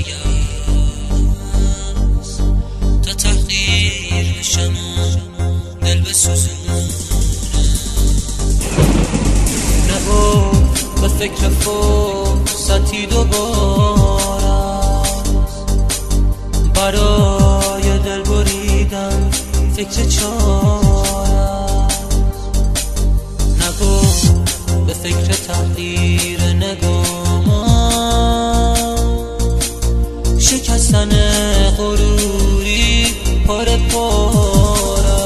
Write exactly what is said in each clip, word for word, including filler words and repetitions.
است تا تحقیر بشم و دل بسوزونه. نبا به فکر فرصتی دوبار است برای دل بریدن فکر چار است. نبا به فکر تحقیر نگامان شکستن غروری پاره پاره.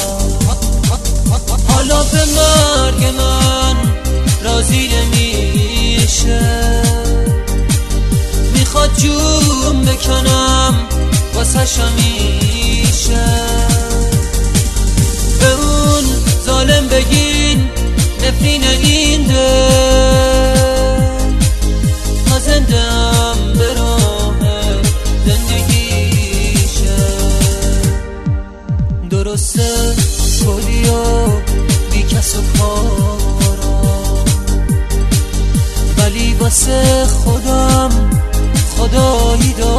حالا به مرگ من راضی نمیشه، میخواد جون بکنم واسش همیشه. به اون ظالم بگین نفرین این دل، ما زنده ام به راه زندگیشه. درسته کلی و بی کس و کارم، ولی واسه خودم خدایی دارم.